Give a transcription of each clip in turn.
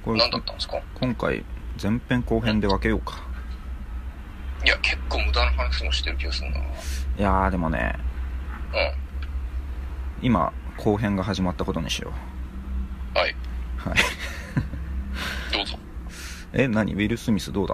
これ何だったんですか？ 今回前編後編で分けようか。 いや、結構無駄な話もしてる気がするな。 いやーでもね、今後編が始まったことにしよう。はい。 う。はい。 どうぞ。 何ウィル・スミスどうだった？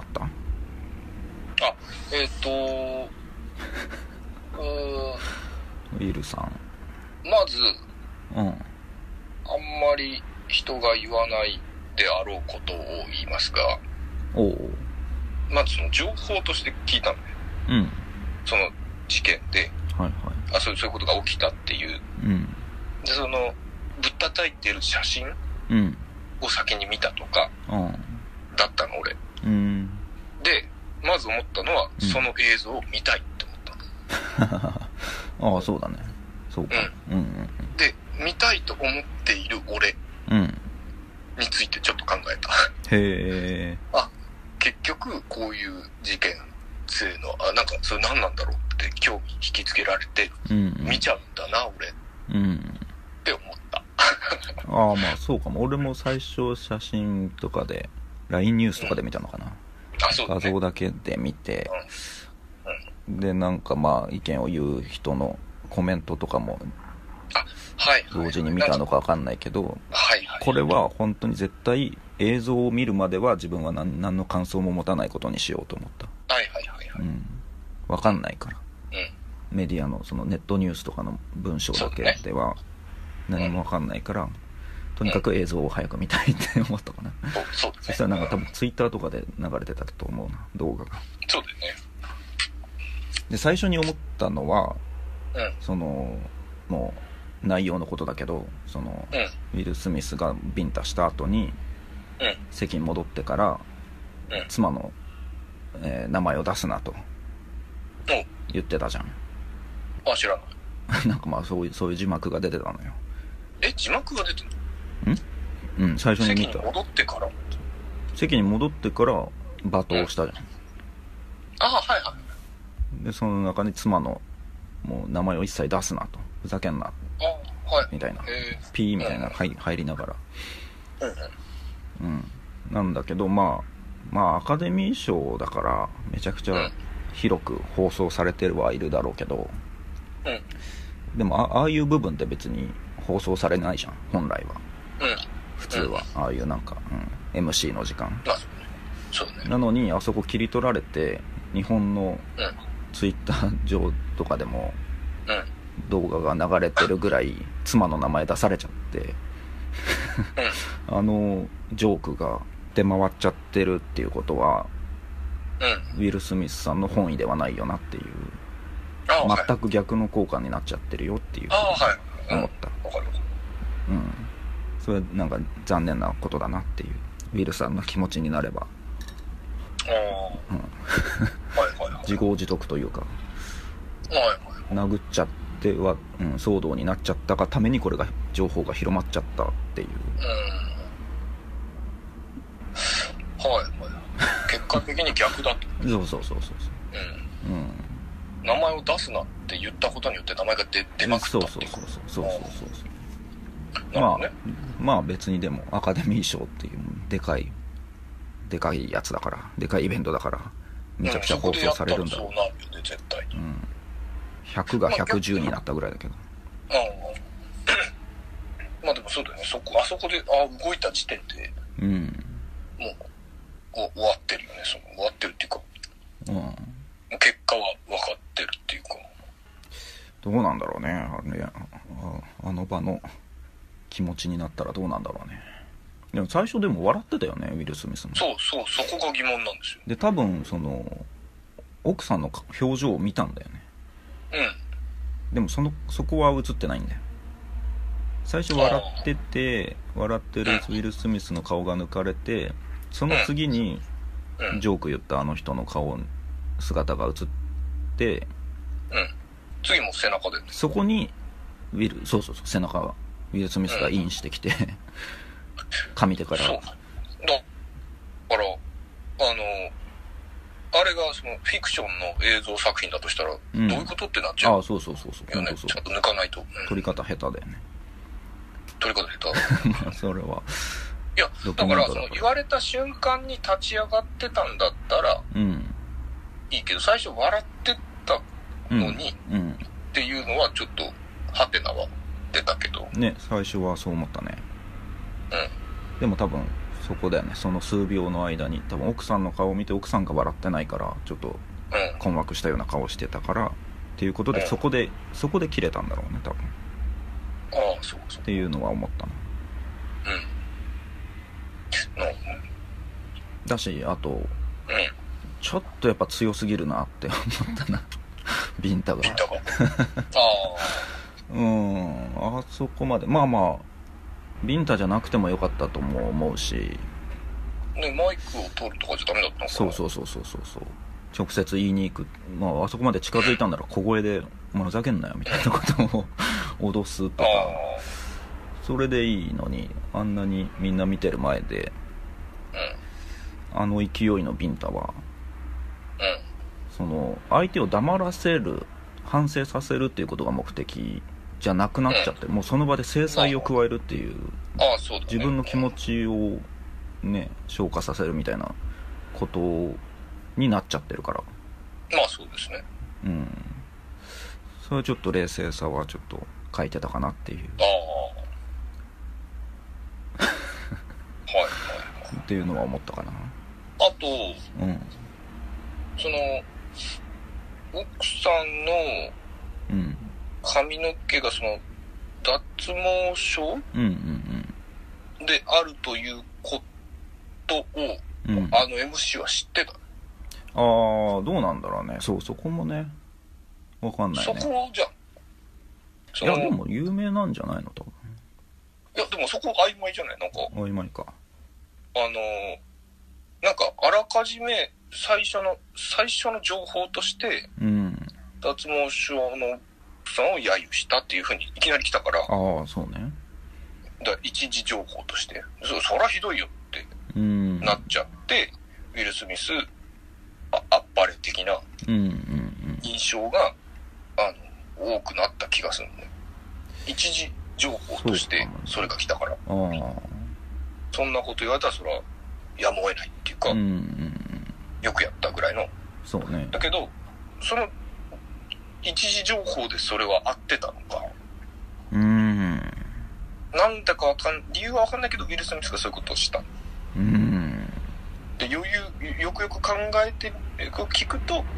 ウィルさん。 まず、 うん。 あんまり人が言わないであろうことを言いますが、 おう。 まずその情報として聞いたのね。 うん。 その事件で、 はいはい。 そういうことが起きたっていう。 うん。 で、その、ぶったたいてる写真うん。 を先に見たとか、だったの、俺。 うん。 で、まず思ったのは、その映像を見たいって思ったの。 ああ、そうだね。そうか。うん。うんうんで、見たいと思っている俺についてちょっと考えた。 へえ。 結局こういう事件性のなんかそれ何なんだろうって興味引きつけられて、見ちゃうんだな俺って思った。 ああ、まあそうかも。俺も最初写真とかで LINE ニュースとかで見たのかな。 そうだね、 画像だけで見て、でなんかまあ意見を言う人のコメントとかも同時に見たのか分かんないけど、これは本当に絶対映像を見るまでは自分は何の感想も持たないことにしようと思った。分かんないから、メディアのそのネットニュースとかの文章だけでは何も分かんないから、とにかく映像を早く見たいって思ったかな。そしたらなんか多分ツイッターとかで流れてたと思うな、動画が。 そうだよね。 で最初に思ったのは、そのもう内容のことだけど、その、ウィル・スミスがビンタした後に、席に戻ってから、妻の、名前を出すなと言ってたじゃん。 知らない。 なんかまあそういう字幕が出てたのよ。 字幕が出てるの？最初に見た。 席に戻ってから？ 席に戻ってから罵倒したじゃん。でその中に妻のもう名前を一切出すなと、ふざけんなみたいな、ピーみたいな入りながら、なんだけど、まあアカデミー賞だからめちゃくちゃ広く放送されてはいるだろうけど、でもああいう部分って別に放送されないじゃん本来は。普通はああいうなんか、MC の時間、なのにあそこ切り取られて日本のツイッター上とかでも動画が流れてるぐらい妻の名前出されちゃってあのジョークが出回っちゃってるっていうことは、ウィル・スミスさんの本意ではないよなっていう、全く逆の効果になっちゃってるよっていう思った。それなんか残念なことだなっていう、ウィルさんの気持ちになれば自業自得というか、殴っちゃっては、騒動になっちゃったがためにこれが情報が広まっちゃったっていう、 結果的に逆だと。 そう名前を出すなって言ったことによって名前が出まくったっていう。 まあ別にでもアカデミー賞っていうでかいやつだから、でかいイベントだからめちゃくちゃ放送されるんだろう。 そうなるよね絶対。 100が110になったぐらいだけど。 まあでもそうだよね。あそこで動いた時点で、もう終わってるよね。終わってるっていうか、結果は分かってるっていうか。 どうなんだろうね、あの場の気持ちになったらどうなんだろうね。でも最初でも笑ってたよね、ウィル・スミスも。 そこが疑問なんですよ。 で多分その奥さんの表情を見たんだよね。でもそこは映ってないんだよ。最初笑ってるウィル・スミスの顔が抜かれて、その次にジョーク言ったあの人の姿が映って、 次も背中で、 そこに背中がウィル・スミスがインしてきて、上手から。 だからあれがそのフィクションの映像作品だとしたら、どういうことってなっちゃう。 そうよね。ちゃんと抜かないと。 撮り方下手だよね。 撮り方下手それはいや、だから言われた瞬間に立ち上がってたんだったら、いいけど、最初笑ってたのに、っていうのはちょっと、ハテナは出たけど。 ね、最初はそう思ったね。でも多分、そこだよね、その数秒の間に、多分奥さんの顔を見て奥さんが笑ってないから、ちょっと困惑したような顔してたから、っていうことで、そこで切れたんだろうね、多分。 ああ、そうそう。 っていうのは思ったな。だし、あと、ちょっとやっぱ強すぎるなって思ったな。ビンタが。あそこまで。まあまあ、ビンタじゃなくてもよかったとも思うし。 ね、マイクを取るとかじゃダメだったのかな。 そう。直接言いに行く。まあ、あそこまで近づいたんなら小声で、お前ふざけんなよみたいなことを脅すとか。それでいいのに、あんなにみんな見てる前で、あの勢いのビンタは、その相手を黙らせる、反省させるっていうことが目的じゃなくなっちゃって、もうその場で制裁を加えるっていう、自分の気持ちをね消化させるみたいなことになっちゃってるから。 まあそうですね。 それはちょっと冷静さはちょっと欠いてたかなっていう。っていうのは思ったかな。 あと、その奥さんの髪の毛がその脱毛症であるということを、あの MC は知ってた。 どうなんだろうね。そこもねわかんないね。 そこじゃん。 いやでも有名なんじゃないの多分。 いやでもそこ曖昧じゃない。なんか曖昧か。 なんかあらかじめ最初の情報として、脱毛症の奥さんを揶揄したっていう風にいきなり来たから。 そうね。 一時情報として、そらひどいよってなっちゃって、ウィル・スミスあっぱれ的な印象が多くなった気がするんで、一時情報としてそれが来たから、そんなこと言われたらそれはやむを得ないっていうか、よくやったぐらいの。 そうね。 だけどその一時情報でそれは合ってたのか、なんだか理由は分かんないけど、ウィル・スミスがそういうことをした。でよくよく考えて聞くと、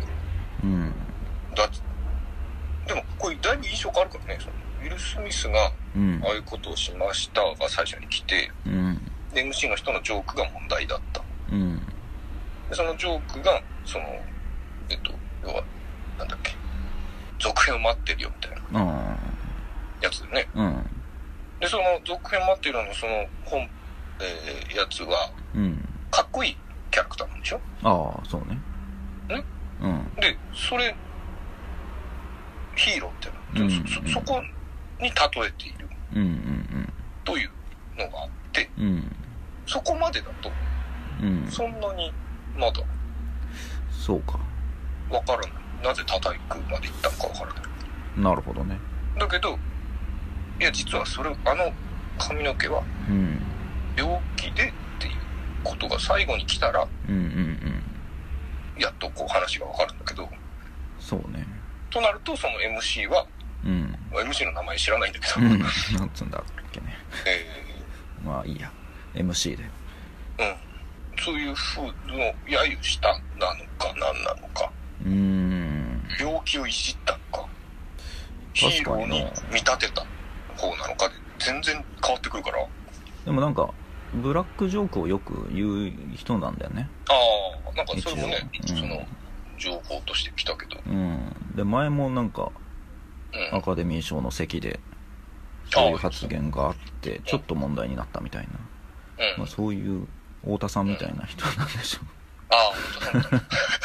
でもこれだいぶ印象変わるからね。そのウィル・スミスがああいうことをしましたが最初に来て、で MC の人のジョークが問題だった。でそのジョークがその要はなんだっけ、続編を待ってるよみたいなやつでね。でその続編待ってるのそのやつは、かっこいいキャラクターなんでしょ。 そうね。 でそれヒーローみたいな、そこに例えているというのがあって、そこまでだと、そんなにまだそうかわからない。なぜ叩くまでいったのかわからない。 なるほどね。 だけどいや実はそれ髪の毛は病気でっていうことが最後に来たら、やっとこう話がわかるんだけど。そうね。 となるとその MC は、MC の名前知らないんだけど、 なんつうんだっけね。まあいいや、 MC でそういう風の揶揄したなのか何なのか、病気をいじったのか、ヒーローに見立てた方なのかで全然変わってくるから。 でもなんかブラックジョークをよく言う人なんだよね。 なんかそれもね、その情報として来たけど、 で前もなんか、アカデミー賞の席でそういう発言があってちょっと問題になったみたいな、そういう太田さんみたいな人なんでしょう。 太田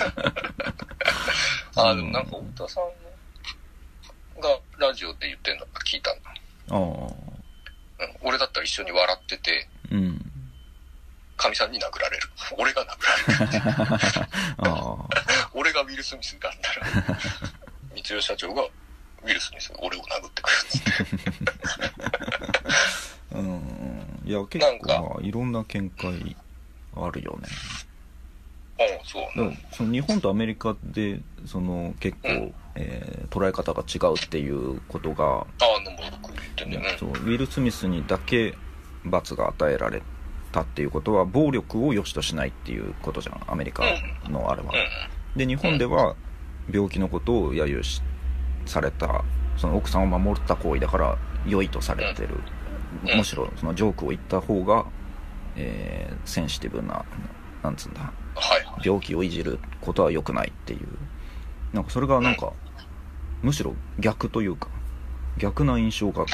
さんでもなんか太田さんがラジオで言ってるのが聞いたんだ。俺だったら一緒に笑ってて、かみさんに殴られる。俺が殴られる。俺がウィル・スミスだったら、三代社長がウィル・スミスが俺を殴ってくるっつって。 いいや結構いろんな見解あるよね。 そうね。 その日本とアメリカでその結構、捉え方が違うっていうことが、 もよく言ってね。 そう、ウィル・スミスにだけ罰が与えられたっていうことは暴力を良しとしないっていうことじゃん、アメリカのあれは。で日本では病気のことを揶揄された、その奥さんを守った行為だから良いとされてる、むしろそのジョークを言った方が、センシティブな、なんつうんだ、病気をいじることは良くないっていう、なんかそれがなんか、むしろ逆というか逆な印象があった。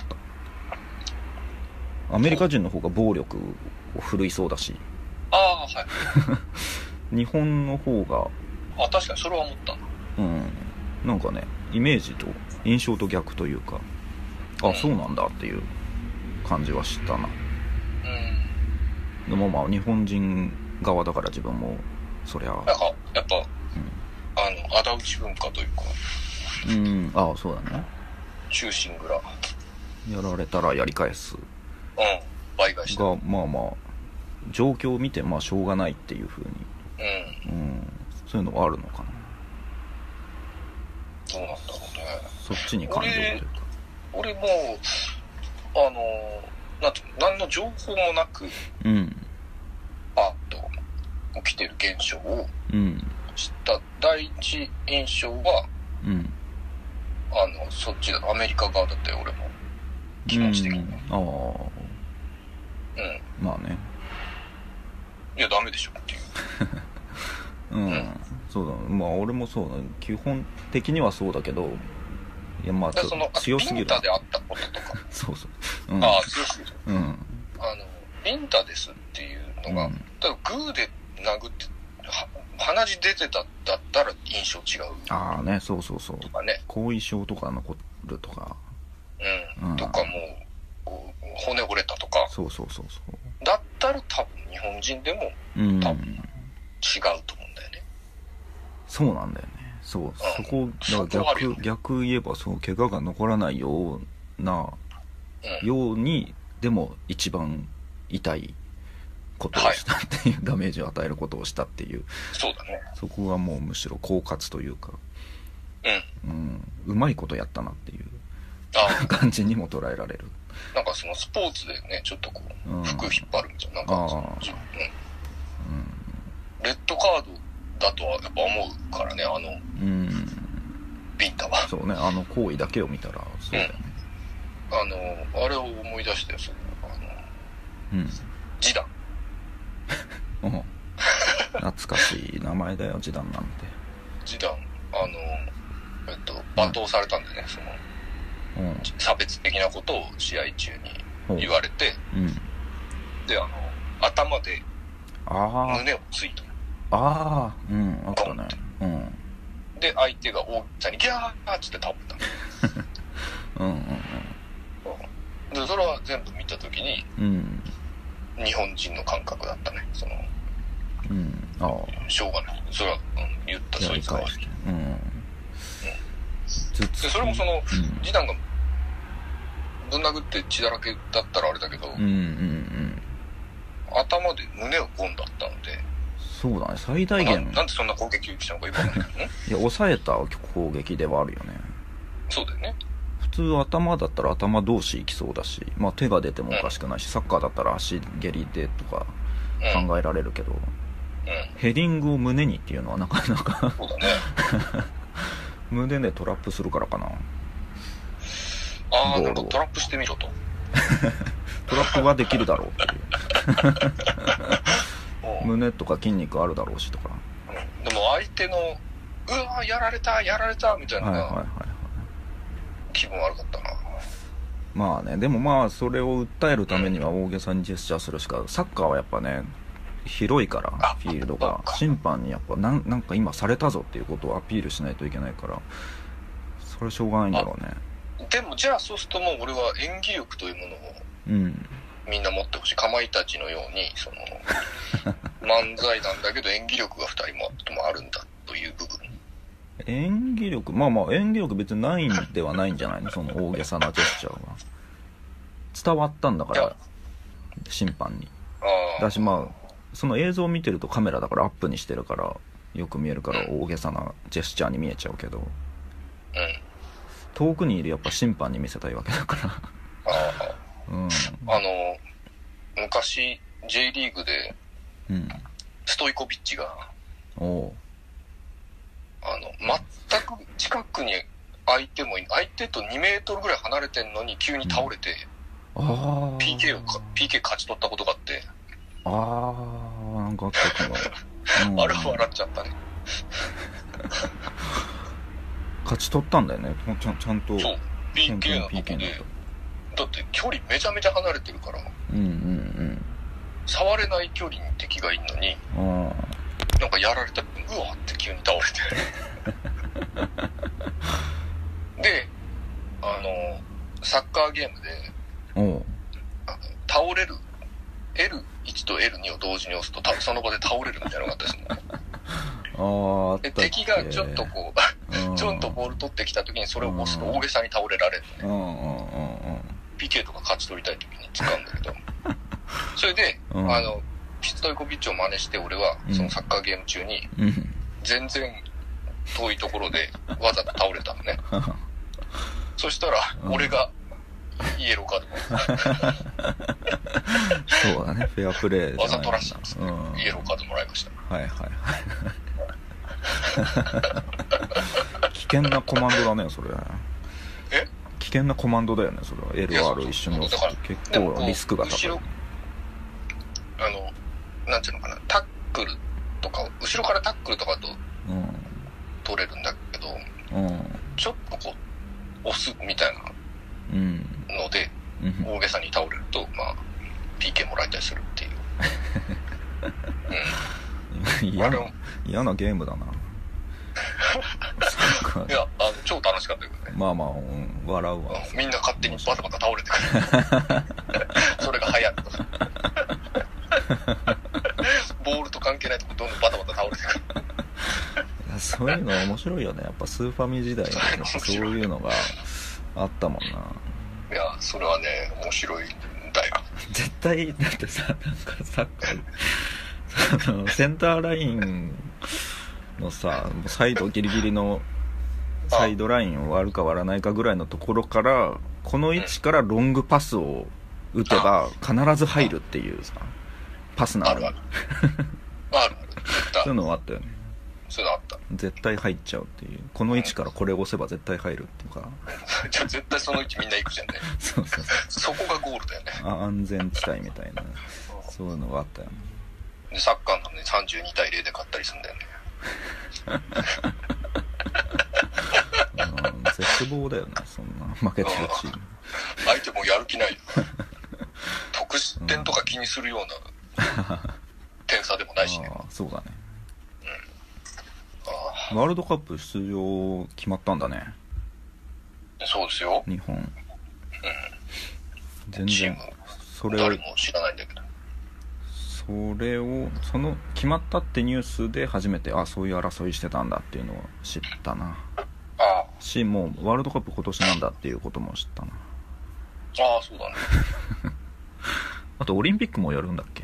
アメリカ人の方が暴力を振るいそうだし、日本の方が確かにそれは思ったな。 なんかね、イメージと印象と逆というか、そうなんだっていう感じはしたな。でもまあ日本人側だから自分もそりゃなんかやっぱ、仇討ち文化というか、 そうだね、 忠臣蔵やられたらやり返す、 倍返しがまあまあ状況を見てまあしょうがないっていう風に、そういうのはあるのかな。 どうなんだろうね。 そっちに感情というか、 俺も何の情報もなく、パッと起きてる現象を知った第一印象は、そっちだ、アメリカ側だったよ、俺も気持ち的に。 まあね、 いやダメでしょっていうそうだ、まあ俺もそうだ、基本的にはそうだけど、いやまあその強すぎる。 ビンタであったこととかそうそう、 強すぎる。ビンタですっていうのが、例えばグーで殴って鼻血出てただったら印象違う。 ね、そうそうそう。 とかね。 後遺症とか残るとか。 とかもう骨折れたとか。 そうそうそうそう。 だったら多分日本人でも多分違うと思うんだよね。 そうなんだよね。そう、そこだから逆言えばそう怪我が残らないような、ようにでも一番痛いことをしたっていう、ダメージを与えることをしたっていう、 そうだね。 そこはもうむしろ狡猾というか、うまいことやったなっていう感じにも捉えられる。 なんかそのスポーツでね、ちょっとこう服引っ張るみたいな、なんかそのレッドカードだとはやっぱ思うからね、ビンタは。 そうね、行為だけを見たらそうだよね。 あれを思い出して、ジダン。 懐かしい名前だよ、ジダンなんて。 ジダン、罵倒されたんでね、その、差別的なことを試合中に言われて、で、頭で胸をついた。 あったね。 で、相手が大きさにギャーッつって倒れた。で、それは全部見たときに、日本人の感覚だったね。その、しょうがない。それは、言った、そいつは。で、それもその、ジダンがぶん殴って血だらけだったらあれだけど、頭で胸をゴンだったので、 そうだね、最大限。 なんでそんな攻撃したのかよくわかんないけどね。 いや、抑えた攻撃ではあるよね。 そうだよね。 普通頭だったら頭同士行きそうだし、まあ手が出てもおかしくないし、サッカーだったら足蹴りでとか考えられるけど、ヘディングを胸にっていうのはなかなかそうだね。 胸でトラップするからかな。 なんかトラップしてみろと。 トラップはできるだろうっていう胸とか筋肉あるだろうしとか、 でも相手のうわやられたみたいな気分悪かったな。 まあね、でもまあそれを訴えるためには大げさにジェスチャーするしか、サッカーはやっぱね広いからフィールドが、審判にやっぱなんか今されたぞっていうことをアピールしないといけないから、それはしょうがないんだろうね。 でもじゃあそうするともう俺は演技力というものをみんな持ってほしい。かまいたちのようにその漫才なんだけど演技力が2人もあるんだという部分。 演技力、まあ演技力別にないんではないんじゃないの、その大げさなジェスチャーは。伝わったんだから審判に。だしまあその映像を見てるとカメラだからアップにしてるからよく見えるから大げさなジェスチャーに見えちゃうけど、遠くにいるやっぱ審判に見せたいわけだから昔 J リーグでストイコビッチが、全く近くに相手と2メートルぐらい離れてんのに急に倒れて、PK 勝ち取ったことがあって、 なんかあったかもあれは笑っちゃったね。 勝ち取ったんだよね、ちゃんと。 そう PK のとこで、だって距離めちゃめちゃ離れてるから、触れない距離に敵がいるのに、なんかやられたらうわって急に倒れてでサッカーゲームで倒れる L1 と L2 を同時に押すとその場で倒れるみたいなのがあったりするので、敵がちょっとこうちょんとボール取ってきた時にそれを押すと大げさに倒れられるのね。PK とか勝ち取りたい時に使うんだけどそれでストイコビッチを真似して俺はそのサッカーゲーム中に全然遠いところでわざと倒れたのねそしたら俺がイエローカードそうだね、フェアプレーわざとらしいんですけど、イエローカードもらいました。 はい危険なコマンドだねそれ。危険なコマンドだよねそれは。 LR 一緒に押すと結構リスクが高い。 なんていうのかな、タックルとか後ろからタックルとかと取れるんだけど、ちょっとこう押すみたいなので、大げさに倒れるとPK もらいたりするっていう嫌なゲームだな。 いや超楽しかったけどね。 笑うわ。 みんな勝手にバタバタ倒れてくるそれが流行るとボールと関係ないとこどんどんバタバタ倒れてくるそういうの面白いよね。やっぱスーファミ時代にそういうのがあったもんな。 いやそれはね面白いんだよ。 絶対だってさ、なんかサッカーセンターラインのさサイドギリギリのサイドラインを割るか割らないかぐらいのところからこの位置からロングパスを打てば必ず入るっていうさパスなの。あるそういうのあったよね。 そういうのあった。 絶対入っちゃうっていう、この位置からこれを押せば絶対入るっていうかじゃあ絶対その位置みんな行くじゃんねそうそこがゴールだよね。 安全地帯みたいなそういうのがあったよね。 でサッカーなのに32対0で勝ったりするんだよね絶望だよねそんな負けてるチーム。 相手もやる気ないよ得失点とか気にするような点差でもないしね。 そうだね。ワールドカップ出場決まったんだね。 そうですよ日本。全然それ誰も知らないんだけど、 その決まったってニュースで初めてそういう争いしてたんだっていうのを知ったな。もうワールドカップ今年なんだっていうことも知ったな。 そうだねあとオリンピックもやるんだっけ。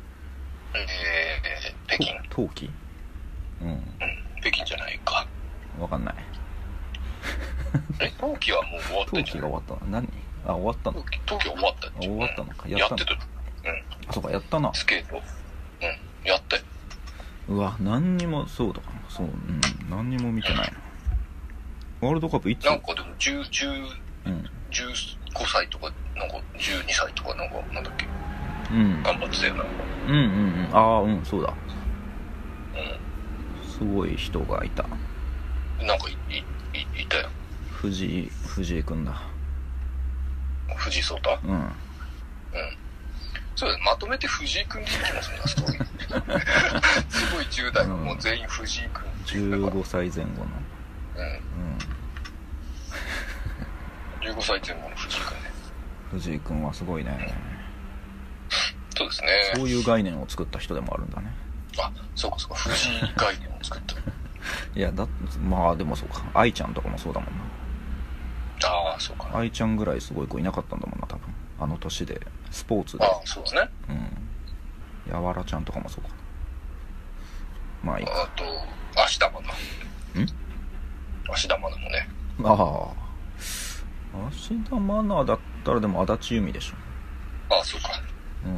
北京冬季北京じゃないか分かんない冬季はもう終わったんじゃない。 冬季が終わったの。終わったの。 冬季終わった終わったのか。 やってた。 そうか、やったな。 スケートやったよ。 うわ何にもそうだかな。そう何にも見てないな。ワールドカップいつ。 なんかでも15歳とかなんか12歳とかなんだっけ。頑張ってたよな。 そうだ。すごい人がいた。 なんかいたよ。 藤井君だ。 藤井聡太。そうだ、まとめて藤井君でいきますね、ストーリーすごい10代はもう全員藤井君。 15歳前後の 15歳前後の藤井君ね。 藤井君はすごいね。 そうですね。 そういう概念を作った人でもあるんだね。 そうか藤井概念を作ったいやでもそうか、愛ちゃんとかもそうだもんな。 そうか。 愛ちゃんぐらいすごい子いなかったんだもんな多分、あの年でスポーツで。 ああ、そうだね。 うん。やわらちゃんとかもそうか。まあいいか。 あと、芦田愛菜。芦田愛菜もね。 ああ。芦田愛菜だったらでも足立由美でしょ。 ああ、そうか。 うん。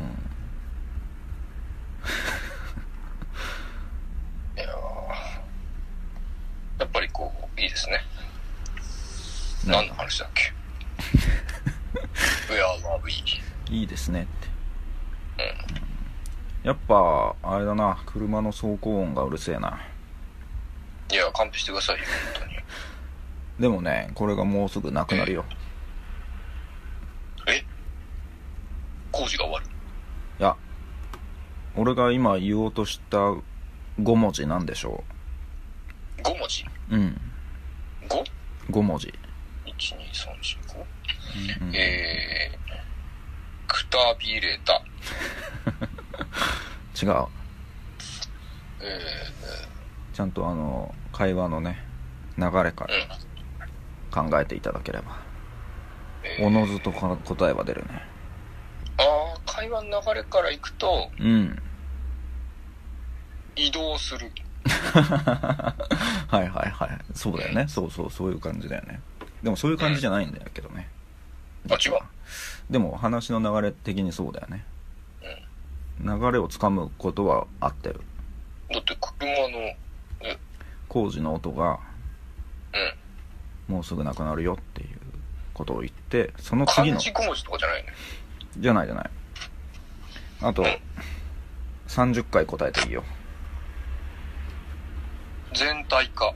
いややっぱりこう、いいですね。何の話だっけWhere are we? いいですねって。やっぱ、あれだな、車の走行音がうるせえな。 いや、勘弁してくださいよ、本当に。 でもね、これがもうすぐなくなるよ。 工事が終わる？ いや、俺が今言おうとした5文字なんでしょう。5文字？ うん。5文字。 1、2、3、4、5？くたびれた。 違う。ちゃんと会話のね、流れから考えていただければ。おのずと答えは出るね。 ああ、会話の流れからいくと、移動する。 はいはいはい。そうだよね。そういう感じだよね。でもそういう感じじゃないんだけどね。 あ、違う。 でも話の流れ的にそうだよね。流れをつかむことは合ってる。 だって車の工事の音が、もうすぐなくなるよっていうことを言って、その次の漢字5文字とかじゃないね。 じゃない。あと、30回答えていいよ。 全体化。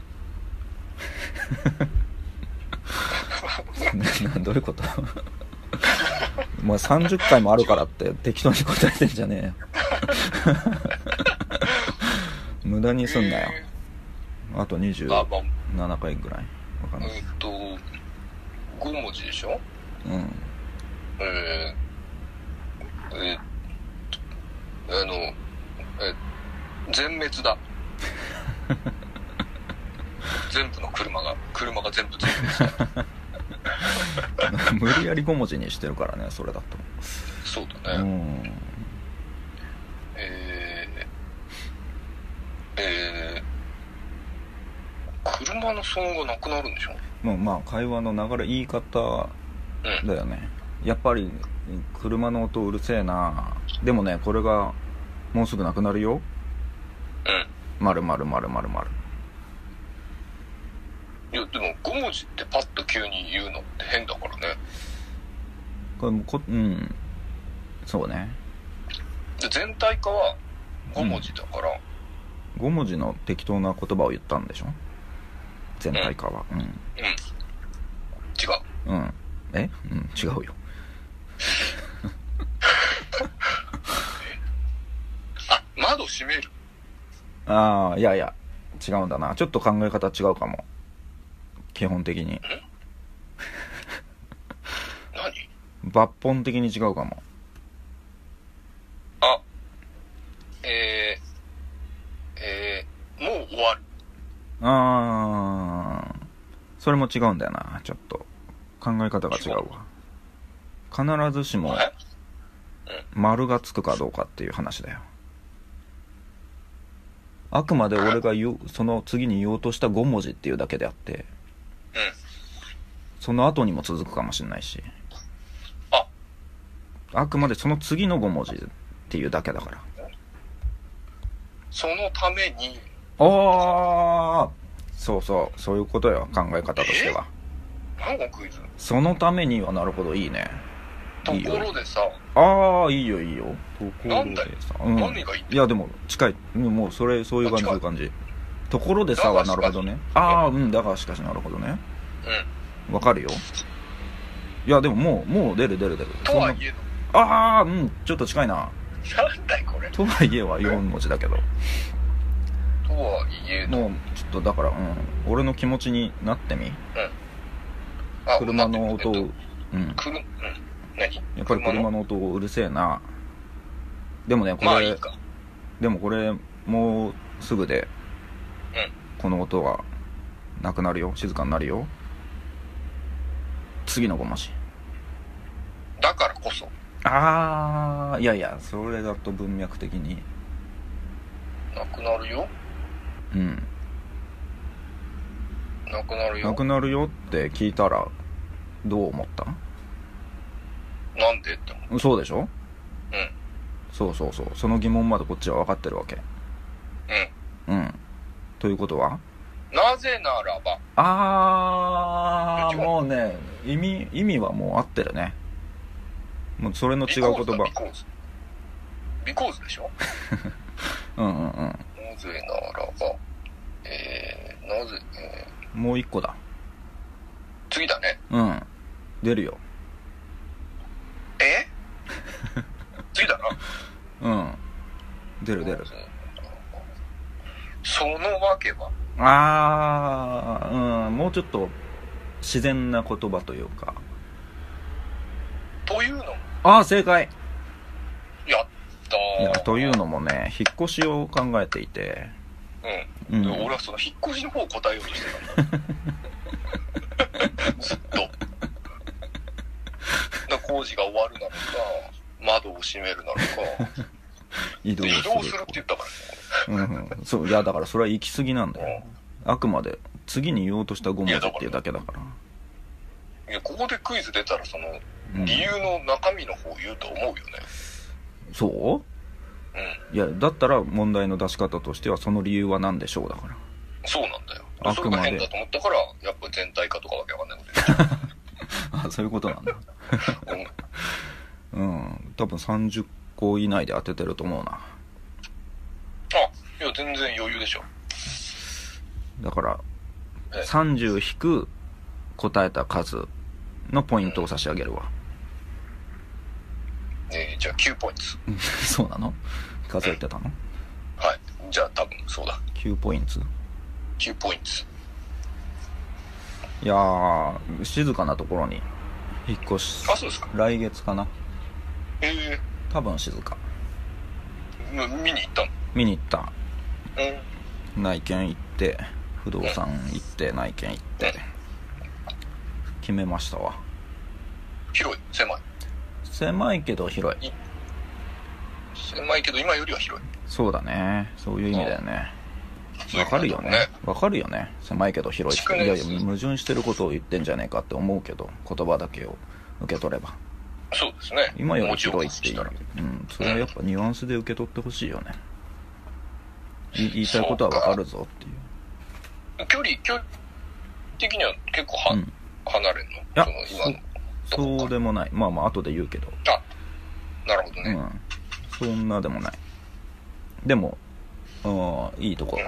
どういうこともう30回もあるからって適当に答えてんじゃねえよ。無駄にすんなよ。あと27回ぐらい。わかんない。 5文字でしょ？全滅だ。全部の車が全部全滅だ。 無理やり5文字にしてるからね、それだと。 そうだね。車の騒音がなくなるんでしょ？ もうまあ会話の流れ、言い方だよね。やっぱり車の音うるせえな。でもね、これがもうすぐなくなるよ。〇〇〇〇〇。 いやでも5文字ってパッと急に言うのって変だからね。 これもそうね。 で全体化は5文字だから、 5文字の適当な言葉を言ったんでしょ？全体化は。 違う。 違うよ。 窓閉める。 いや違うんだな。ちょっと考え方違うかも。基本的に。 何？ 抜本的に違うかも。 もう終わる。 それも違うんだよな。ちょっと考え方が違うわ。必ずしも丸がつくかどうかっていう話だよ。あくまで俺がその次に言おうとした5文字っていうだけであって、その後にも続くかもしれないし、あくまでその次の5文字っていうだけだから。 そのために。 そういうことよ、考え方としては。 何個クイズ？ そのためには、なるほど、いいね。 ところでさ。 いいよ。ところでさ。 なんだよ。何がいい？ いやでも近い。もうそういう感じ。ところでさはなるほどね。だからしかしなるほどね。わかるよ。いやでももう出る。 とはいえの。ちょっと近いな。 なんだいこれ。 とはいえは4文字だけど。 とはいえの。 もうちょっとだから俺の気持ちになってみ。車の音を何？ やっぱり車の音うるせえな。でもねこれ、でもこれもうすぐで、この音がなくなるよ。静かになるよ。次の5文字だからこそああ、いやいや、それだと文脈的になくなるよ。 うん。 なくなるよ。 なくなるよって聞いたらどう思った？ なんでって思う。そうでしょ？うん。そうそうそう。その疑問までこっちは分かってるわけ。うん。うん。ということは？ なぜならば。 あー、もうね、意味はもう合ってるね。もうそれの違う言葉。 because でしょうんうんうん。なぜならば、なぜ、 もう一個だ。 次だね。 うん。出るよ。 次だな。うん。出る。 そのわけは？ もうちょっと自然な言葉というか。 というのも。 正解。 やったー。 いや、というのもね、引っ越しを考えていて。 うん。俺はその引っ越しの方を答えようとしてたんだ。ずっと。工事が終わるなのか、窓を閉めるなのか。移動するって言ったからね。 そう、いや、だからそれは行き過ぎなんだよ。あくまで次に言おうとした5文字っていうだけだから。 いや、ここでクイズ出たらその理由の中身の方を言うと思うよね。 そう？いや、だったら問題の出し方としてはその理由は何でしょうだから。 そうなんだよ。それが変だと思ったから、やっぱ全体化とかわけわかんないこと言っちゃう。 そういうことなんだ。多分30個以内で当ててると思うな。 いや、全然余裕でしょ。 だから30引く答えた数のポイントを差し上げるわ。 じゃあ9ポイント。 そうなの？数えてたの？ はい。じゃあ多分そうだ。 9ポイント。 9ポイント。 いやー、静かなところに引っ越し。 そうですか。 来月かな。多分静か。 見に行ったの？ 見に行った。内見行って不動産行って内見行って決めましたわ。 広い？狭いけど広い。 狭いけど今よりは広い。 そうだね。そういう意味だよね。わかるよね。狭いけど広いって。いやいや、矛盾してることを言ってんじゃねえかって思うけど、言葉だけを受け取れば。 そうですね。 今より広いっていう。それはやっぱニュアンスで受け取ってほしいよね。言いたいことはわかるぞっていう。 距離的には結構離れんの？ いや、そうでもない。まあ後で言うけど。 なるほどね。 そんなでもない。でもいいところ。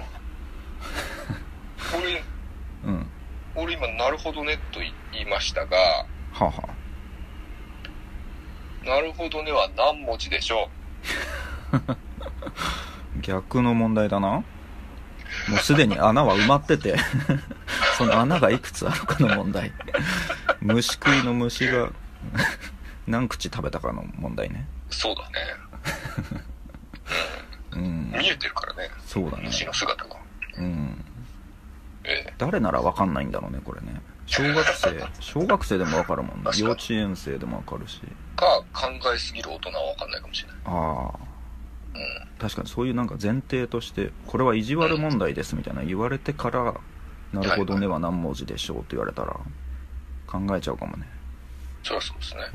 俺今なるほどねと言いましたが、なるほどねは何文字でしょう？逆の問題だな。もうすでに穴は埋まっててその穴がいくつあるかの問題。虫食いの虫が何口食べたかの問題ね。 そうだね。見えてるからね。 そうだね。 虫の姿が。 誰なら分かんないんだろうね、これね。小学生でも分かるもんね。幼稚園生でも分かるし。 考えすぎる大人は分かんないかもしれない。 確かにそういうなんか前提としてこれは意地悪問題ですみたいな言われてから、なるほどねは何文字でしょうって言われたら考えちゃうかもね。 そりゃそうですね。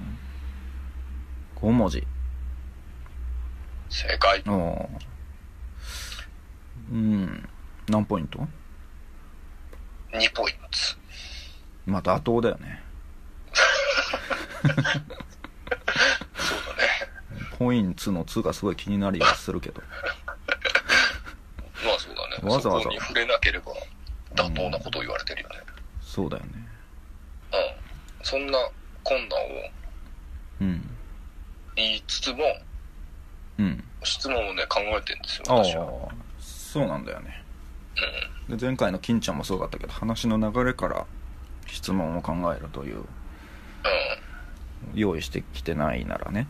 5文字。 正解。 何ポイント ？2ポイント。 まあ妥当だよね。 そうだね。 ポイントの2がすごい気になる気がするけど。 まあそうだね。 わざわざそこに触れなければ妥当なことを言われてるよね。 そうだよね。 そんな困難を言いつつも、質問をね考えてるんですよ、私は。 そうなんだよね。で前回の金ちゃんもそうだったけど、話の流れから質問を考えるという、用意してきてないならね。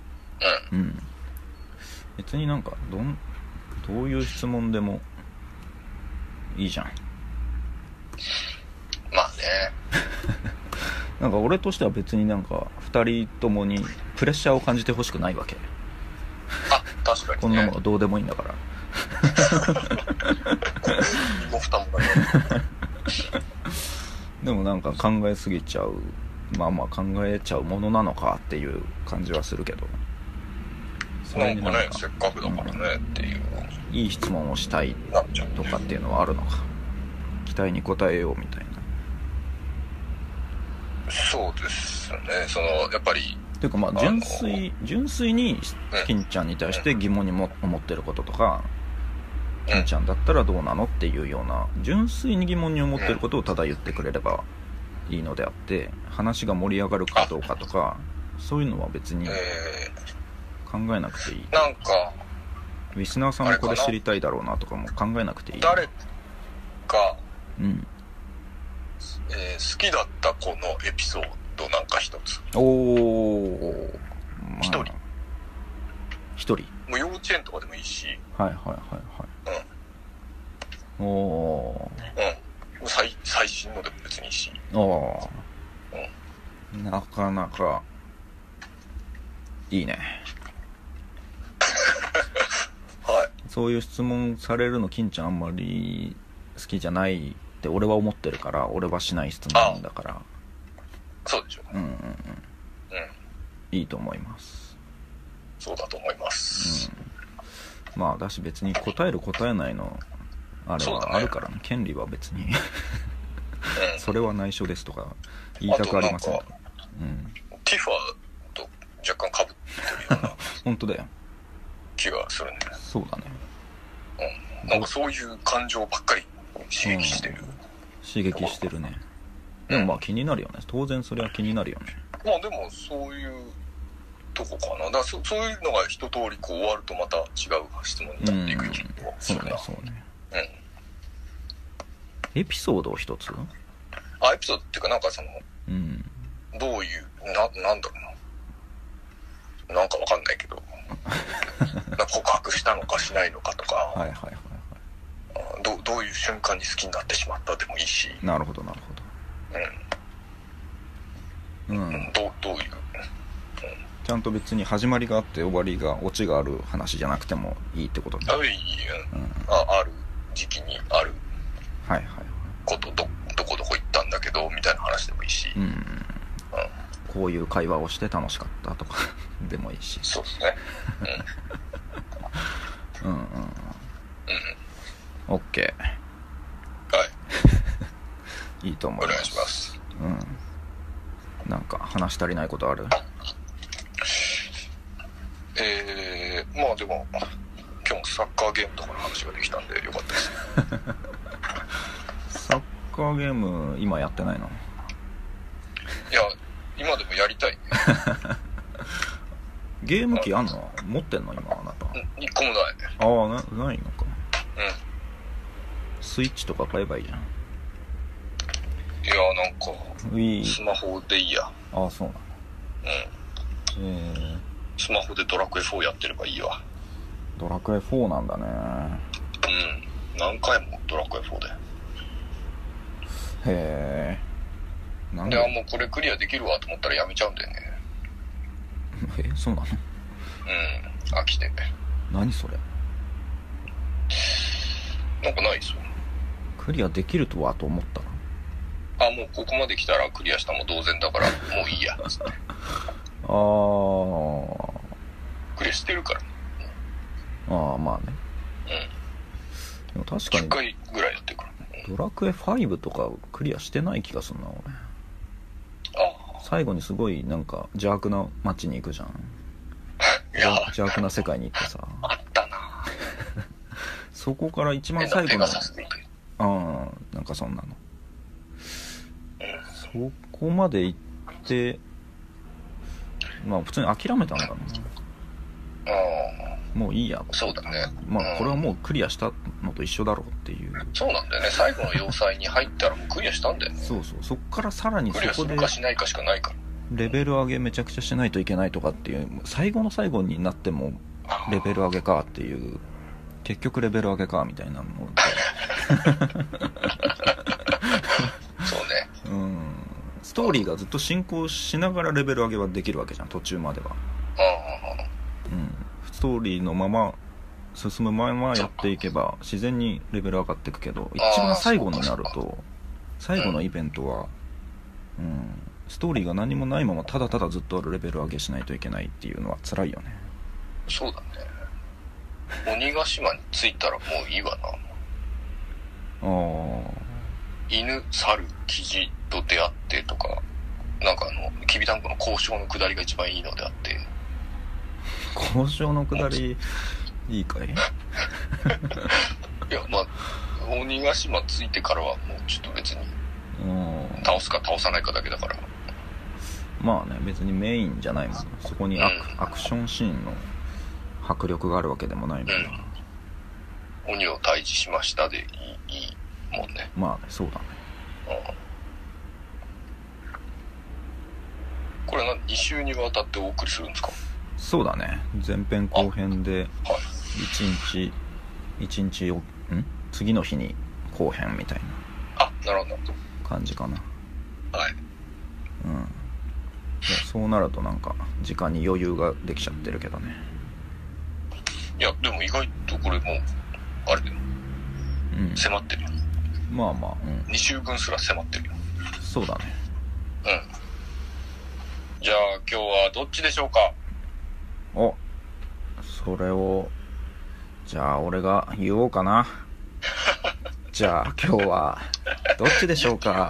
別になんかどういう質問でもいいじゃん。 まあね。 なんか俺としては別になんか2人ともにプレッシャーを感じてほしくないわけ。 あ、確かにね。 こんなものどうでもいいんだから身も蓋もないでもなんか考えすぎちゃう、まあ考えちゃうものなのかっていう感じはするけど、 なんかね、せっかくだからねっていう、 いい質問をしたいとかっていうのはあるのか、期待に応えようみたいな。 そうですね、やっぱりというか純粋に金ちゃんに対して疑問にも思ってることとか、金ちゃんだったらどうなのっていうような純粋に疑問に思ってることをただ言ってくれればいいのであって、話が盛り上がるかどうかとかそういうのは別に考えなくていい。 なんかリスナーさんもこれ知りたいだろうなとかも考えなくていい。 誰か、 好きだった子のエピソードなんか一つ。 おお、 一人もう幼稚園とかでもいいし、 はい、おお、 最新のでも別にいいし、 なかなかいいねはい。 そういう質問されるの金ちゃんあんまり好きじゃないって俺は思ってるから、俺はしない質問だから。 そうでしょ。 いいと思います。 そうだと思います。 まあだし別に答える答えないのあれはあるからね、権利は別にそれは内緒ですとか言いたくありません。 ティファと若干被ってるような本当だよ、 気がするね。 そうだね、 なんかそういう感情ばっかり刺激してる、 ね。でもまあ気になるよね、当然それは気になるよね。 まあでもそういうとこかな。だからそういうのが一通りこう終わるとまた違う質問になっていく気もするな。 そうね。エピソードを一つ？ エピソードっていうかなんかどういうなんだろうな、なんかわかんないけど告白したのかしないのかとか、どういう瞬間に好きになってしまったでもいいし。 なるほど。どういうちゃんと別に始まりがあって終わりがオチがある話じゃなくてもいいってことね。 ある時期にあることどこ行ったんだけどみたいな話でもいいし、 こういう会話をして楽しかったとかでもいいし。 そうですね。 OK。はいいいと思います。 お願いします。 なんか話し足りないことある？ まあでも今日もサッカーゲームとかの話ができたんでよかったですサッカーゲーム今やってないの？ いや今でもやりたいねゲーム機あんの？持ってんの今あなた？ 1個もない。 ないのか。スイッチとか買えばいいじゃん。 いやなんかスマホでいいや。 そうなの。 スマホでドラクエ4やってればいいわ。 ドラクエ4なんだね。 何回もドラクエ4で。 へえ。 もうこれクリアできるわと思ったらやめちゃうんだよね。 そうなの？ 飽きて。 何それ？ なんかないっすよ。 クリアできるとはと思ったら。 もうここまで来たらクリアしたも同然だからもういいやつってクリアしてるから。 まあね。でも確かに 10回ぐらいやってるから。 ドラクエ5とかクリアしてない気がするな俺。最後にすごいなんか邪悪な街に行くじゃん。邪悪な世界に行ってさ。 あったなそこから一番最後のなんかそんなの。そこまで行って普通に諦めたんだろうな。もういいや。 そうだね。 これはもうクリアしたのと一緒だろうっていう。 そうなんだよね。最後の要塞に入ったらもうクリアしたんだよね。 そっからさらにそこでクリアするかしないかしかないから。 レベル上げめちゃくちゃしないといけないとかっていう、最後の最後になってもレベル上げかっていう、結局レベル上げかみたいなのそうね。 ストーリーがずっと進行しながらレベル上げはできるわけじゃん、途中までは。ストーリーのまま進むままやっていけば自然にレベル上がっていくけど、一番最後になると、最後のイベントは、ストーリーが何もないままただただずっとレベル上げしないといけないっていうのは辛いよね。 そうだね。鬼ヶ島に着いたらもういいわな。犬、猿、キジと出会ってとか、なんかきびだんごの交渉の下りが一番いいのであって。 交渉の下りいいかい？いや、まあ鬼ヶ島着いてからはもうちょっと別に倒すか倒さないかだけだから。 まあね、別にメインじゃないもん。そこにアクションシーンの迫力があるわけでもないもんな。 鬼を退治しましたでいいもんね。 まあね、そうだね。 これは2週にわたってお送りするんですか？ そうだね、前編後編で1日次の日に後編みたいな。なるほど感じかな。 はい。 そうなるとなんか時間に余裕ができちゃってるけどね。 いやでも意外とこれもうあれだよ、迫ってるよ。 まあ 2週分すら迫ってるよ。 そうだね。 じゃあ今日はどっちでしょうか？ それをじゃあ俺が言おうかな。じゃあ今日はどっちでしょうか？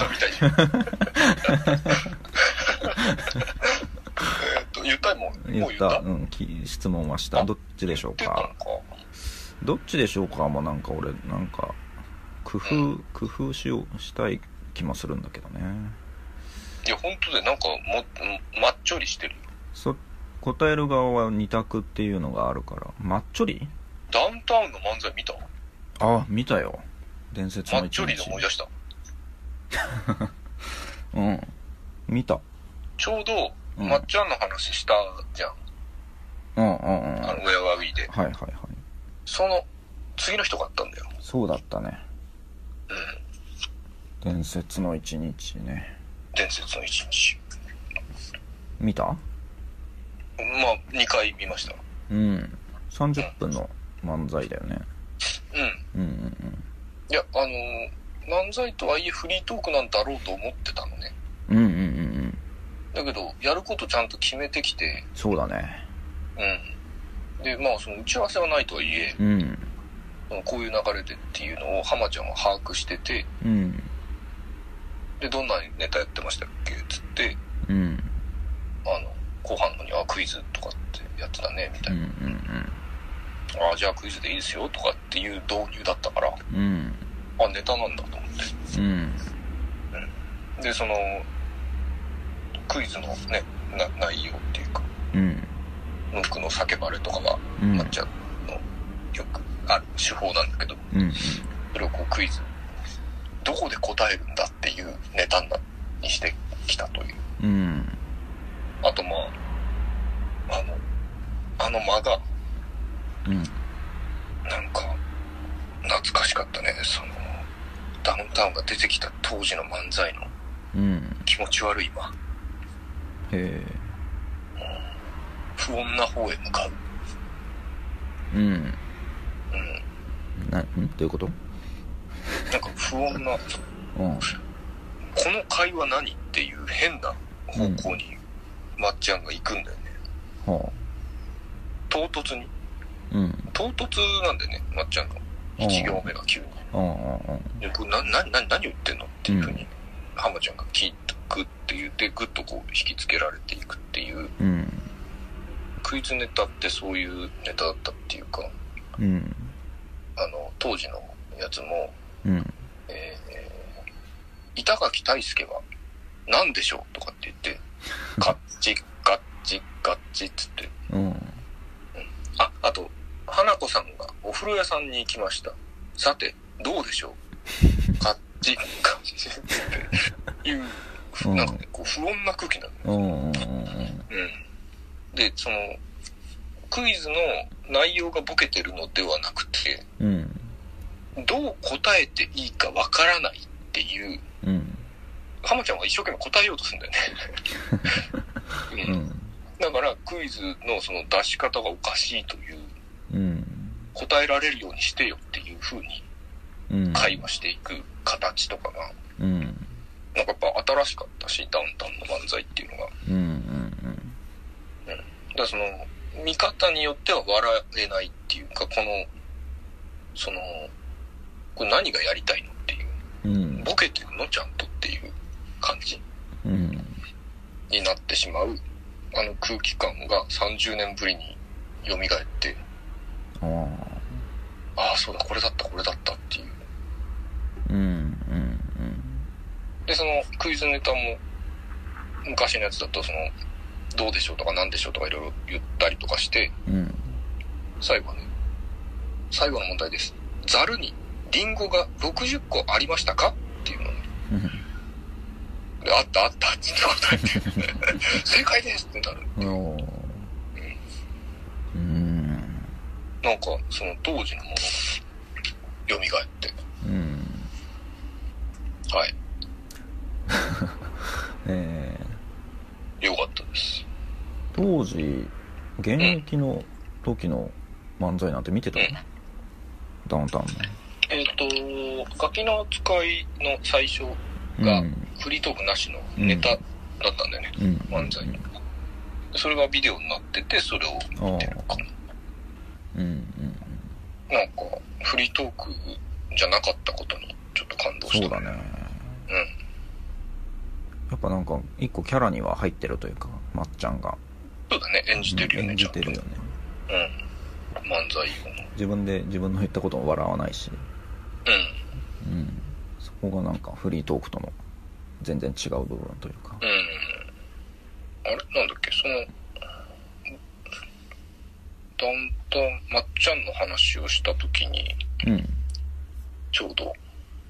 言ったもん。 言った。質問はした。どっちでしょうか？どっちでしょうかもなんか俺なんか工夫したい気もするんだけどね。 いや本当でなんかまっちょりしてる。 答える側は2択っていうのがあるから。まっちょり？ ダウンタウンの漫才見た？ 見たよ。伝説の一日。 まっちょりで思い出した。 見た。 ちょうどまっちゃんの話したじゃん。ウェアワーウィーで。 はい。 その次の人があったんだよ。 そうだったね。伝説の一日ね。 伝説の一日。 見た？ 2回見ました。 30分の漫才だよね。 いや漫才とはいえフリートークなんだろうと思ってたのね。だけどやることちゃんと決めてきて。 そうだね。 でその打ち合わせはないとはいえ、こういう流れでっていうのを浜ちゃんは把握してて、でどんなネタやってましたっけっつって、後半のにクイズとかってやってたねみたいな、じゃあクイズでいいですよとかっていう導入だったから、ネタなんだと思って、でそのクイズのね内容っていうか、ムンクの叫ばれとかはまっちゃんのよくある手法なんだけど、それをこうクイズどこで答えるんだっていうネタにしてきたという、あとあの間が、なんか懐かしかったね。そのダウンタウンが出てきた当時の漫才の気持ち悪い間。不穏な方へ向かう。 どういうこと？ なんか不穏な、この会話何っていう変な方向にまっちゃんが行くんだよね。唐突に。唐突なんだよね、まっちゃんの1行目が急に。でこれ何言ってんのっていうふうに浜ちゃんが聞くって言ってぐっとこう引きつけられていくっていう、クイズネタってそういうネタだったっていうか、当時のやつも、板垣退助は何でしょうとかって言ってガッチガッチガッチっつって、あと花子さんがお風呂屋さんに行きました、さてどうでしょうガッチガッチっていうなんかねこう不穏な空気なの。でそのクイズの内容がボケてるのではなくて、どう答えていいかわからないっていう、 浜ちゃんは一生懸命答えようとするんだよね、うん、だからクイズのその出し方がおかしいという、うん、答えられるようにしてよっていう風に会話していく形とかが、うん、なんかやっぱ新しかったし、ダウンタウンの漫才っていうのが、うんうんうん、だからその見方によっては笑えないっていうか、これ何がやりたいのっていう、うん、ボケてるのちゃんとっていう感じ、うん、になってしまうあの空気感が30年ぶりに蘇って、ああそうだこれだったっていう、うんうんうん、でそのクイズネタも昔のやつだとどうでしょうとかなんでしょうとかいろいろ言ったりとかして、うん、最後の問題です。ざるにリンゴが60個ありましたかっていうのに、うん、であったって答えて正解ですってなるっていう、うん、なんかその当時のものが蘇って、うん、はいよかったです。 当時現役の時の漫才なんて見てたの、うん、ダウンタウンのガキの使いの最初がフリートークなしのネタだったんだよね、うん、漫才の、それがビデオになっててそれを見てるかな、うんうん、なんかフリートークじゃなかったことにちょっと感動した。 そうだね、うん、やっぱなんか一個キャラには入ってるというか、まっちゃんがそうだね、演じてるよね、 演じてるよね、 うん、漫才を自分の言ったことも笑わないし、うん、うん、そこがなんかフリートークとの全然違う部分というか、うん、 あれなんだっけ、だんだんまっちゃんの話をしたときに、うん、ちょうど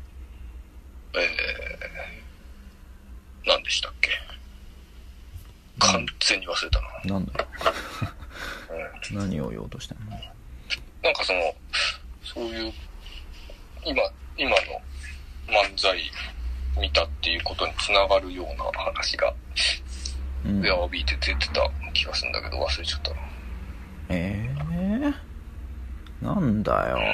何でしたっけ、完全に忘れたな。 なんだろう、何を言おうとしてんの。 なんかそういう今の漫才見たっていうことにつながるような話がウェアをビーて出てた気がするんだけど忘れちゃったな。 なんだよ、い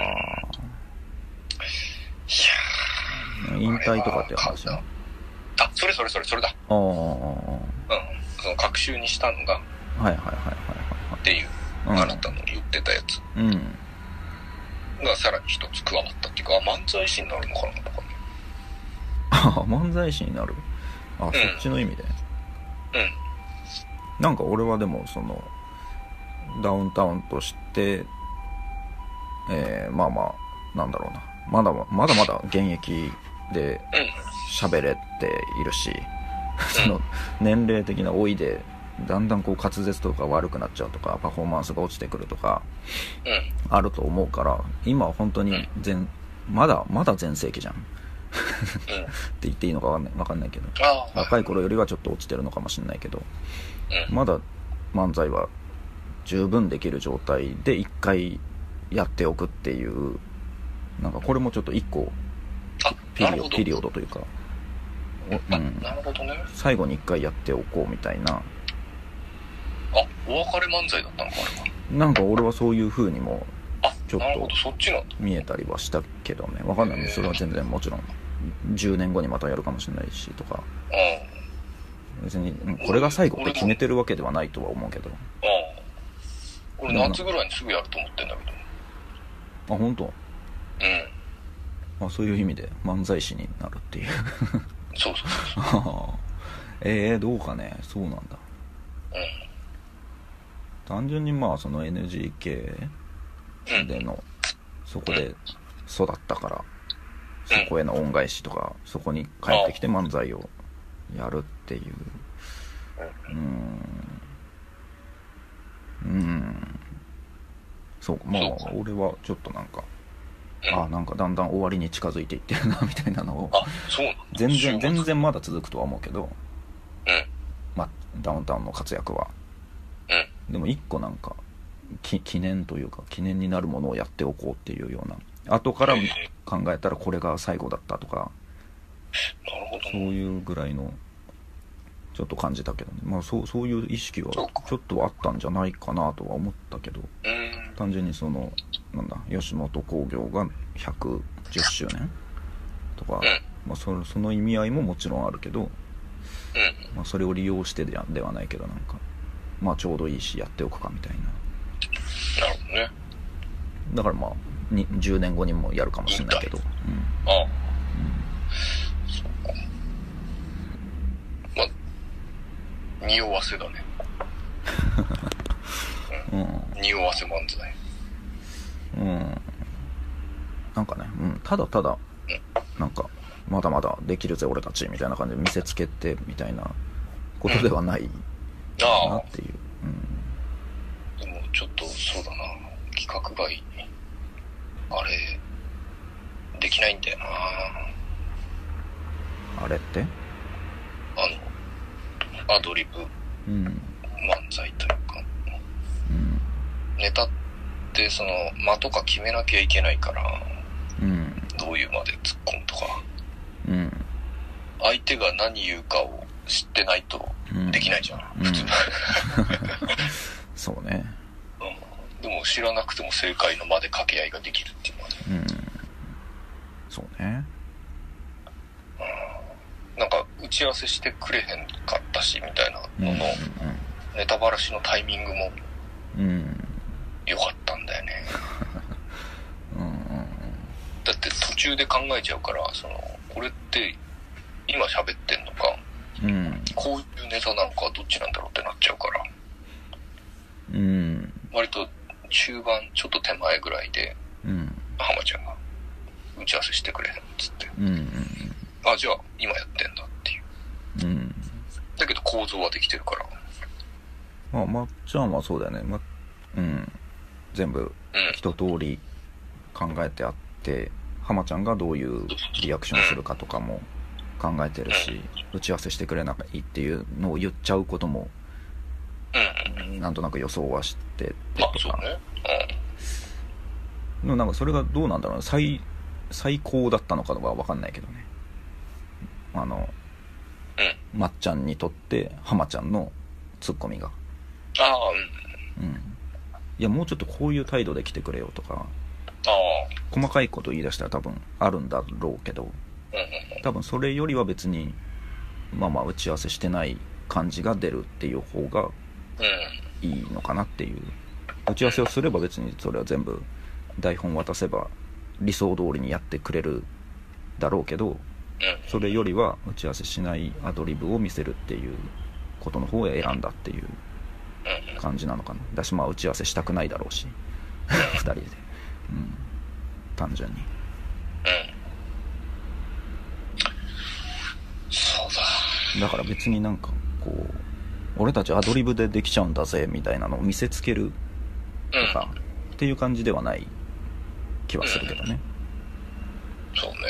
や引退とかって話。 あ、それだ。うん、その隔週にしたのがはいっていう、あなたの言ってたやつ、うん、がさらに一つ加わったっていうか、漫才師になるのかなとかね。 漫才師になる、そっちの意味で、うん、なんか俺はでもダウンタウンとしてまあなんだろうな、まだまだ現役で喋れているし、その年齢的な老いでだんだんこう滑舌とか悪くなっちゃうとかパフォーマンスが落ちてくるとかあると思うから、今は本当にまだ全盛期じゃんって言っていいのか分かんないけど、若い頃よりはちょっと落ちてるのかもしれないけど、まだ漫才は十分できる状態で一回やっておくっていう、なんかこれもちょっと一個ピリオドというか、 なるほどね、 最後に一回やっておこうみたいな。 お別れ漫才だったのか、あれは。 なんか俺はそういう風にもちょっとそっちなんだ見えたりはしたけどね、わかんない。それは全然もちろん10年後にまたやるかもしれないしとか、別にこれが最後って決めてるわけではないとは思うけど、 俺夏ぐらいにすぐやると思ってんだけど。 本当？うん。そういう意味で漫才師になるっていうそうどうかね。そうなんだ。単純にその NGK での、そこで育ったから、そこへの恩返しとか、そこに帰ってきて漫才をやるっていう、そう俺はちょっとなんかなんかだんだん終わりに近づいていってるなみたいなのを、全然まだ続くとは思うけど、ダウンタウンの活躍は、でも一個なんか記念というか記念になるものをやっておこうっていうような、後から考えたらこれが最後だったとか、 そういうぐらいのちょっと感じたけどね。まあそういう意識はちょっとあったんじゃないかなとは思ったけど、単純にそのなんだ吉本興業が110周年とか、まあ、その意味合いももちろんあるけど、まあ、それを利用してではないけど、なんかまあちょうどいいしやっておくかみたいな。 なるほどね。 だからまあ10年後にもやるかもしれないけど、 そうか。まあ匂わせだね。匂わせ漫才。 なんかね、ただただ、なんかまだまだできるぜ俺たちみたいな感じで見せつけてみたいなことではないなっていう。 でもちょっとそうだな、規格外あれできないんだよな。 あれってアドリブ漫才というか、ネタってその間とか決めなきゃいけないから、どういう間で突っ込むとか、相手が何言うかを知ってないとできないじゃん、普通。 そうね。 でも知らなくても正解の間で掛け合いができるっていうのはね。 そうね。 なんか打ち合わせしてくれへんかったしみたいなのの、ネタばらしのタイミングも良かったんだよね。だって途中で考えちゃうから、これって今喋ってんのか、こういうネタなのかどっちなんだろうってなっちゃうから、割と中盤ちょっと手前ぐらいで、浜ちゃんが打ち合わせしてくれへんっつって、あ、じゃあ今やってんだっていう、だけど構造はできてるから、 まっちゃんはそうだよね、全部一通り考えてあって、浜ちゃんがどういうリアクションするかとかも考えてるし、打ち合わせしてくれないっていうのを言っちゃうこともなんとなく予想はしててとか、なんかそれがどうなんだろう、最高だったのかは分かんないけどね。まっちゃんにとって浜ちゃんのツッコミが、いやもうちょっとこういう態度で来てくれよとか、細かいこと言い出したら多分あるんだろうけど、多分それよりは別にまあ打ち合わせしてない感じが出るっていう方がいいのかなっていう。打ち合わせをすれば別にそれは全部台本渡せば理想通りにやってくれるだろうけど、それよりは打ち合わせしないアドリブを見せるっていうことの方を選んだっていう感じなのかな。だし打ち合わせしたくないだろうし2人で、単純に。 そうだから別になんかこう俺たちアドリブでできちゃうんだぜみたいなのを見せつけるとかっていう感じではない気はするけどね。 そうね。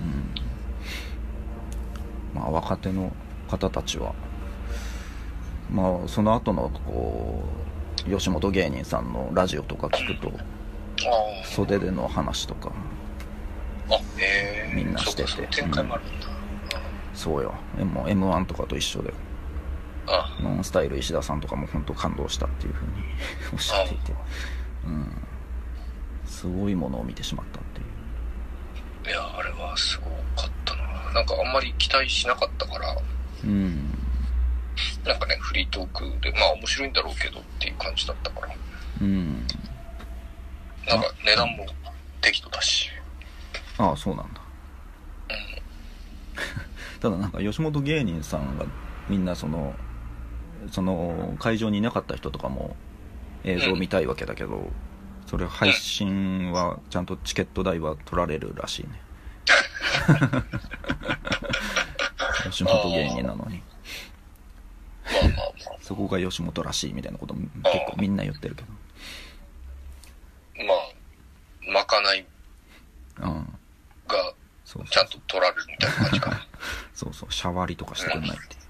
若手の方たちはその後のこう吉本芸人さんのラジオとか聞くと、袖での話とかみんなしてて、そうよ。もう M1 とかと一緒で、ノンスタイル石田さんとかも本当感動したっていう風におっしゃっていて、すごいものを見てしまったっていう。 いや、あれはすごかったな。なんかあんまり期待しなかったから、なんかね、フリートークで面白いんだろうけどっていう感じだったから、なんか値段も適度だし。 そうなんだ。ただなんか吉本芸人さんがみんなその会場にいなかった人とかも映像見たいわけだけど、それ配信はちゃんとチケット代は取られるらしいね吉本芸人なのにそこが吉本らしいみたいなことも結構みんな言ってるけど、 まかないがちゃんと取られるみたいな感じかなそうシャワリとかしてくんないって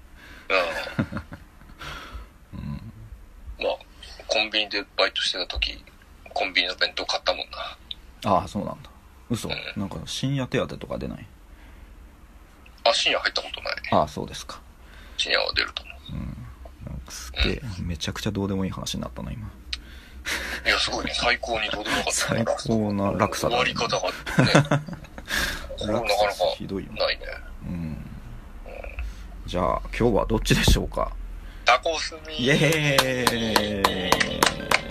コンビニでバイトしてた時コンビニの弁当買ったもんな。 そうなんだ。嘘、なんか深夜手当とか出ない？ 深夜入ったことない。 ああ、そうですか。 深夜は出ると思う。 なんかすげえ、めちゃくちゃどうでもいい話になったな、今。 いや、すごいね。最高にどうでもよかった。 最高な落差だね。 終わり方がね。これなかなかひどいよないね。 じゃあ、今日はどっちでしょうか。 タコスミ。 イエーイ。